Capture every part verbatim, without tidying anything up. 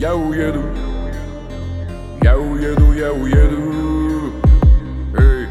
Я уеду, я уеду, я уеду. Эй.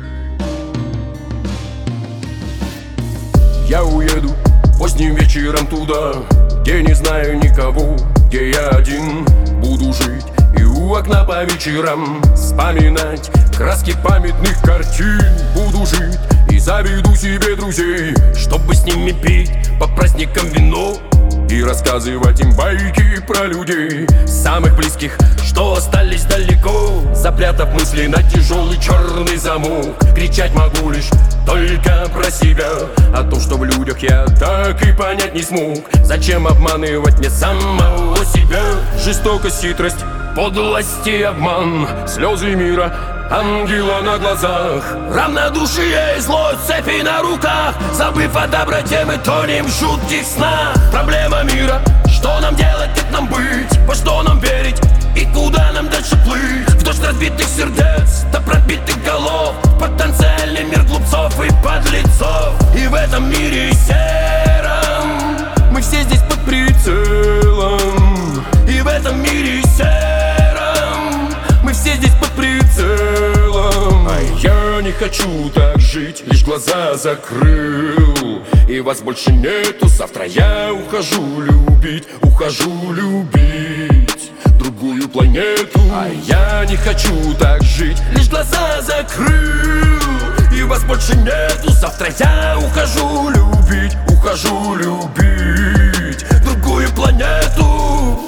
Я уеду поздним вечером туда, где не знаю никого, где я один буду жить. И у окна по вечерам вспоминать краски памятных картин. Буду жить и заведу себе друзей, чтобы с ними пить по праздникам вино и рассказывать им байки про людей, самых близких, что остались далеко. Запрятав мысли на тяжелый черный замок, кричать могу лишь только про себя. О том, что в людях я так и понять не смог. Зачем обманывать мне самого себя? Жестокость, хитрость, подлость и обман, слезы мира, ангела на глазах, равнодушие и злость, цепи на руках. Забыв о доброте, мы тонем в жутких снах. Проблема мира, что нам делать, как нам быть, во что нам верить и куда нам дальше плыть. В дождь разбитых сердец, до пробитых голов, потенциальный мир глупцов и подлецов. И в этом мире сером мы все здесь под прицелом. И в этом мире сером мы все здесь под прицелом. А я не хочу так жить, лишь глаза закрыл, и вас больше нету. Завтра я ухожу любить, ухожу любить другую планету. А я не хочу так жить, лишь глаза закрыл, и вас больше нету. Завтра я ухожу любить, ухожу любить другую планету.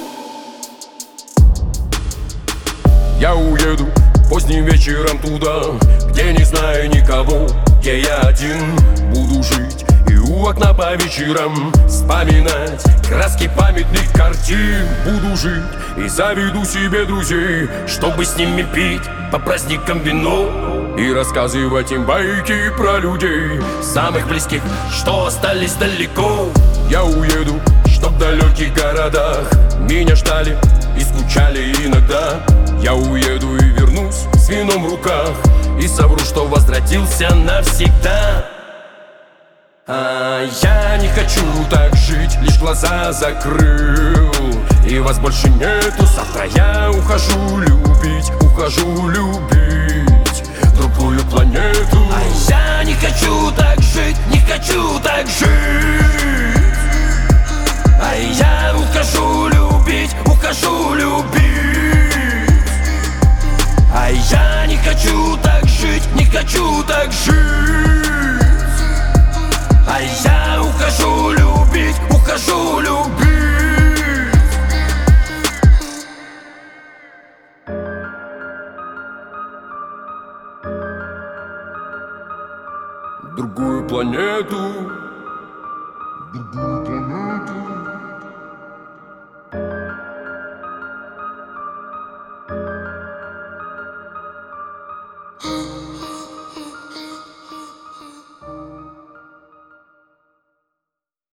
Я уеду поздним вечером туда, где не знаю никого, где я один буду жить. И у окна по вечерам вспоминать краски памятных картин. Буду жить и заведу себе друзей, чтобы с ними пить по праздникам вино и рассказывать им байки про людей, самых близких, что остались далеко. Я уеду, чтоб в далеких городах меня ждали и скучали иногда. Я уеду и вернусь с вином в руках и совру, что возвратился навсегда. А я не хочу так жить, лишь глаза закрыл, и вас больше нету. Завтра я ухожу любить, ухожу любить другую планету. А я не хочу так жить, не хочу так жить. А я ухожу любить, ухожу любить. А я не хочу так жить, не хочу так жить. А я ухожу любить, ухожу любить другую планету, другую